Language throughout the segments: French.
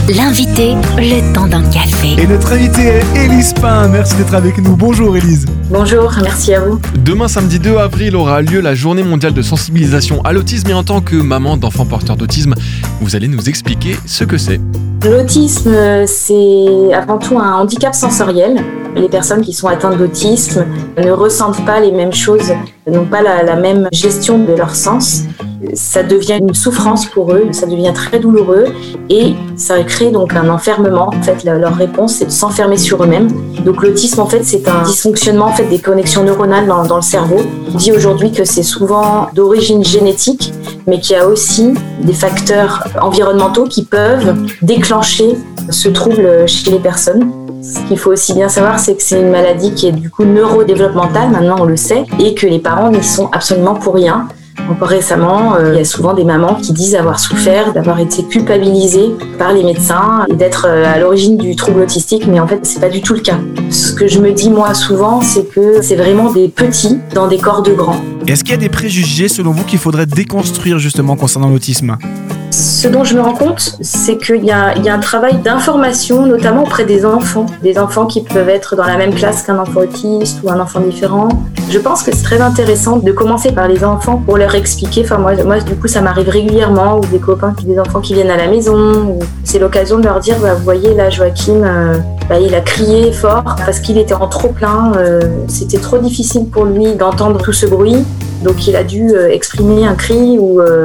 L'invité, le temps d'un café. Et notre invitée est Élise Pain. Merci d'être avec nous. Bonjour Élise. Bonjour, merci à vous. Demain, samedi 2 avril, aura lieu la journée mondiale de sensibilisation à l'autisme. Et en tant que maman d'enfants porteurs d'autisme, vous allez nous expliquer ce que c'est. L'autisme, c'est avant tout un handicap sensoriel. Les personnes qui sont atteintes d'autisme ne ressentent pas les mêmes choses, n'ont pas la même gestion de leurs sens. Ça devient une souffrance pour eux, ça devient très douloureux et ça crée donc un enfermement. En fait, leur réponse, c'est de s'enfermer sur eux-mêmes. Donc l'autisme, en fait, c'est un dysfonctionnement des connexions neuronales dans le cerveau. On dit aujourd'hui que c'est souvent d'origine génétique, mais qu'il y a aussi des facteurs environnementaux qui peuvent déclencher ce trouble chez les personnes. Ce qu'il faut aussi bien savoir, c'est que c'est une maladie qui est du coup neurodéveloppementale, maintenant on le sait, et que les parents n'y sont absolument pour rien. Encore récemment, il y a souvent des mamans qui disent avoir souffert, d'avoir été culpabilisées par les médecins et d'être à l'origine du trouble autistique, mais en fait, c'est pas du tout le cas. Ce que je me dis moi souvent, c'est que c'est vraiment des petits dans des corps de grands. Est-ce qu'il y a des préjugés selon vous qu'il faudrait déconstruire justement concernant l'autisme ? Ce dont je me rends compte, c'est qu'il y a un travail d'information, notamment auprès des enfants qui peuvent être dans la même classe qu'un enfant autiste ou un enfant différent. Je pense que c'est très intéressant de commencer par les enfants pour leur expliquer. Enfin, moi du coup, ça m'arrive régulièrement, ou des enfants qui viennent à la maison, ou c'est l'occasion de leur dire, vous voyez, là, Joachim, il a crié fort parce qu'il était en trop plein. C'était trop difficile pour lui d'entendre tout ce bruit, donc il a dû exprimer un cri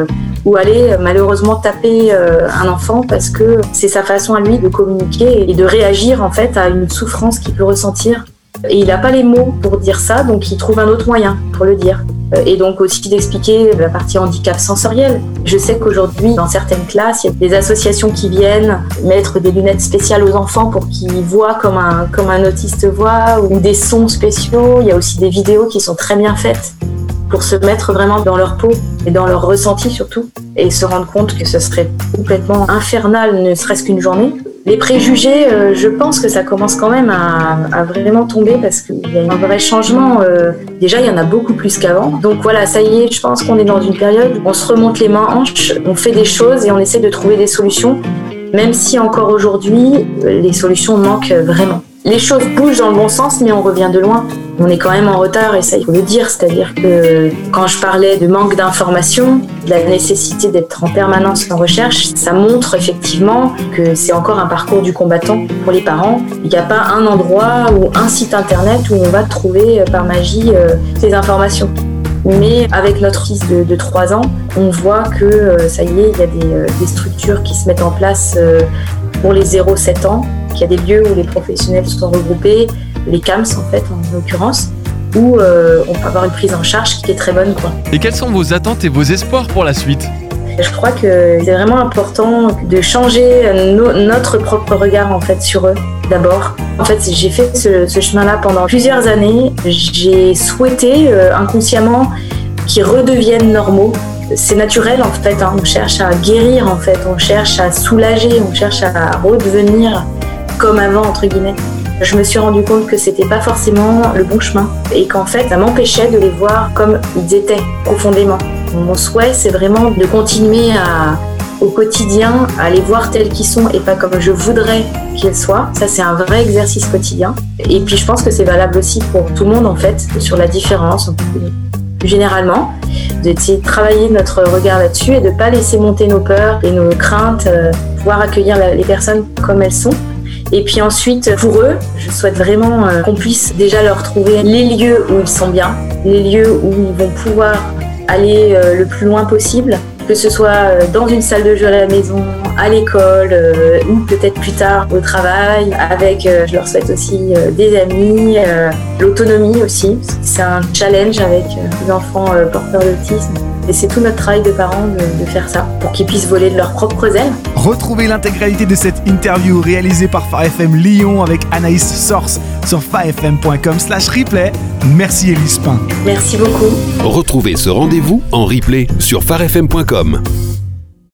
ou aller malheureusement taper un enfant parce que c'est sa façon à lui de communiquer et de réagir en fait à une souffrance qu'il peut ressentir. Et il n'a pas les mots pour dire ça, donc il trouve un autre moyen pour le dire. Et donc aussi d'expliquer la partie handicap sensoriel. Je sais qu'aujourd'hui, dans certaines classes, il y a des associations qui viennent mettre des lunettes spéciales aux enfants pour qu'ils voient comme un autiste voit, ou des sons spéciaux. Il y a aussi des vidéos qui sont très bien faites pour se mettre vraiment dans leur peau et dans leur ressenti surtout, et se rendre compte que ce serait complètement infernal, ne serait-ce qu'une journée. Les préjugés, je pense que ça commence quand même à vraiment tomber parce qu'il y a un vrai changement. Déjà, il y en a beaucoup plus qu'avant. Donc voilà, ça y est, je pense qu'on est dans une période où on se remonte les manches, on fait des choses et on essaie de trouver des solutions, même si encore aujourd'hui, les solutions manquent vraiment. Les choses bougent dans le bon sens, mais on revient de loin. On est quand même en retard et ça, il faut le dire. C'est-à-dire que quand je parlais de manque d'information, de la nécessité d'être en permanence en recherche, ça montre effectivement que c'est encore un parcours du combattant pour les parents. Il n'y a pas un endroit ou un site internet où on va trouver par magie ces informations. Mais avec notre fils de 3 ans, on voit que ça y est, il y a des structures qui se mettent en place pour les 0-7 ans, qu'il y a des lieux où les professionnels sont regroupés, les CAMS en fait en l'occurrence, où on peut avoir une prise en charge qui est très bonne, quoi. Et quelles sont vos attentes et vos espoirs pour la suite ? Je crois que c'est vraiment important de changer notre propre regard en fait sur eux d'abord. En fait, j'ai fait ce chemin-là pendant plusieurs années. J'ai souhaité inconsciemment qu'ils redeviennent normaux. C'est naturel en fait, on cherche à guérir en fait, on cherche à soulager, on cherche à redevenir comme avant entre guillemets. Je me suis rendu compte que c'était pas forcément le bon chemin et qu'en fait ça m'empêchait de les voir comme ils étaient profondément. Mon souhait, c'est vraiment de continuer au quotidien à les voir tels qu'ils sont et pas comme je voudrais qu'ils soient. Ça, c'est un vrai exercice quotidien. Et puis je pense que c'est valable aussi pour tout le monde en fait, sur la différence plus généralement, d'essayer de travailler notre regard là-dessus et de ne pas laisser monter nos peurs et nos craintes, pouvoir accueillir les personnes comme elles sont. Et puis ensuite, pour eux, je souhaite vraiment qu'on puisse déjà leur trouver les lieux où ils sont bien, les lieux où ils vont pouvoir aller le plus loin possible, que ce soit dans une salle de jeu à la maison, à l'école ou peut-être plus tard au travail, avec, je leur souhaite aussi des amis, l'autonomie aussi, parce que c'est un challenge avec les enfants porteurs d'autisme. Et c'est tout notre travail de parents de faire ça, pour qu'ils puissent voler de leurs propres ailes. Retrouvez l'intégralité de cette interview réalisée par Phare FM Lyon avec Anaïs Source sur pharefm.com/replay. Merci Élise Pain. Merci beaucoup. Retrouvez ce rendez-vous en replay sur pharefm.com.